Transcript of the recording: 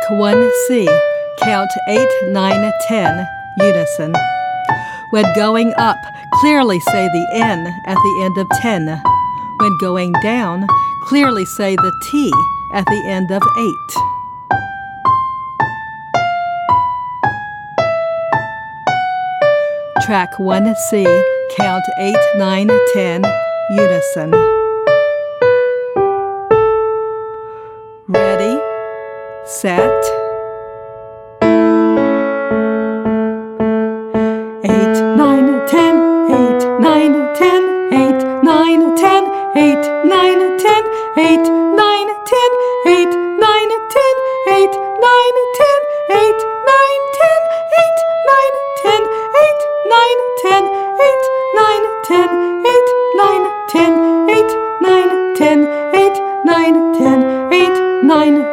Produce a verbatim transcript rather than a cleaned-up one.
one C. Count eight, nine, ten, unison. When going up, clearly say the N at the end of ten. When going down, clearly say the T at the end of eight. Track one C, count eight, nine, ten, unison. Ready, set. Eight, nine, ten, eight, nine, ten, eight, nine, ten, eight, nine, ten, eight, nine, ten, eight, nine, ten, eight, nine, ten, eight, nine, ten, eight, nine, ten, eight, nine, ten, eight, nine, ten, eight, nine, ten, eight, nine, ten, eight, nine, ten, eight, nine,